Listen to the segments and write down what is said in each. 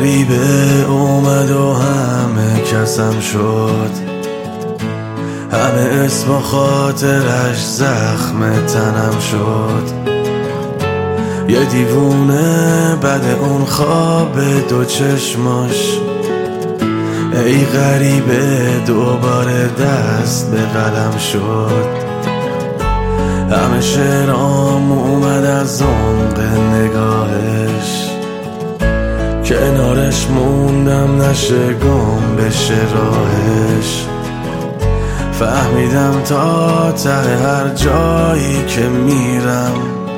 غریبه اومد و همه کسم شد، همه اسم و خاطرش زخم تنم شد. یه دیوونه بعد اون خواب دو چشماش، ای غریبه دوباره دست به قلم شد. همه شعرام اومد از عمق نگاهش، کنارش موندم نشه گم بشه راهش. فهمیدم تا ته هر جایی که میرم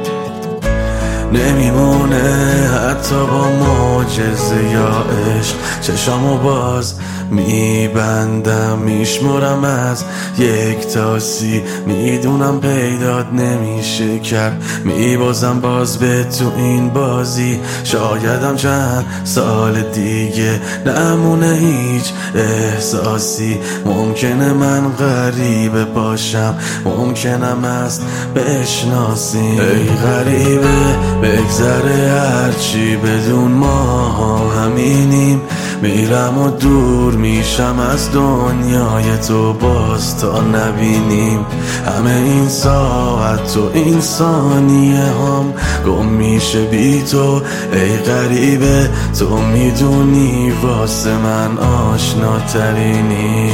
نمیمونه حتی با معجزه یا عشق. چشامو باز میبندم میشمرم از 1 تا 30، میدونم پیدات نمیشه کرد، میبازم باز به تو این بازی. شایدم چند سال دیگه نمونه هیچ احساسی، ممکنه من غریبه باشم، ممکنم است بشناسی. ای غریبه بگذره هرچی بدون ما همینیم، میرم و دور میشم از دنیای تو باز تا نبینیم. همه این ساعت و این ثانیه هم گم میشه بی تو. ای غریبه تو میدونی واسه من آشناترینی.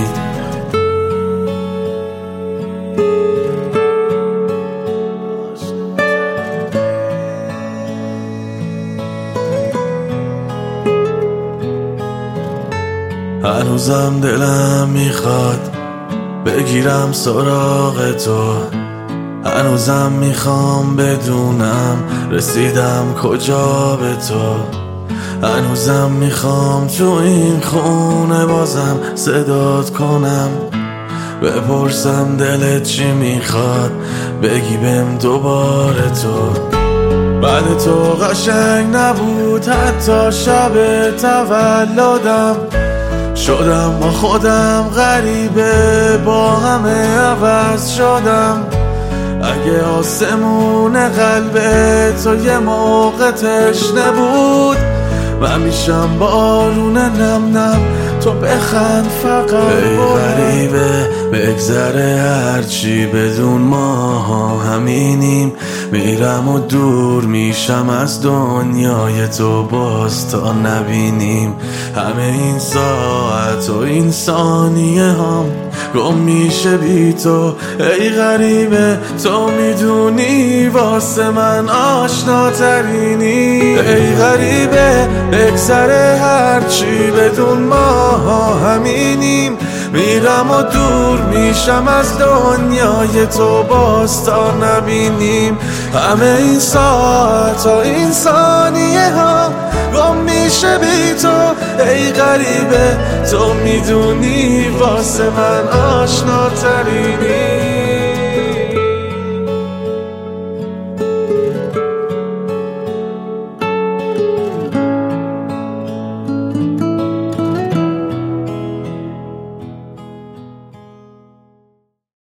هنوزم دلم میخواد بگیرم سراغ تو، هنوزم میخوام بدونم رسیدم کجا به تو. هنوزم میخوام تو این خونه بازم صدات کنم، بپرسم دلت چی میخواد، بگی بهم دوباره تو. بعد تو قشنگ نبود حتی شب تولدم، شدم با خودم غریبه با همه عوض شدم. اگه آسمون قلب تو یه موقع تشنه بود، من میشم بارون نم نم تو بخند فقط. ای غریبه بگذره هرچی بدون ما همینیم، میرم و دور میشم از دنیای تو باز تا نبینیم. همه این ساعت و این ثانیه هم گم میشه بی تو. ای غریبه تو میدونی واسه من آشناترینی. ای غریبه بگذره هرچی بدون ما همینیم، میرم و دور میشم از دنیای تو باز تا نبینیم. همه این ساعت و این ثانیه ها گم میشه بی تو. ای غریبه تو میدونی واسه من آشناترینی.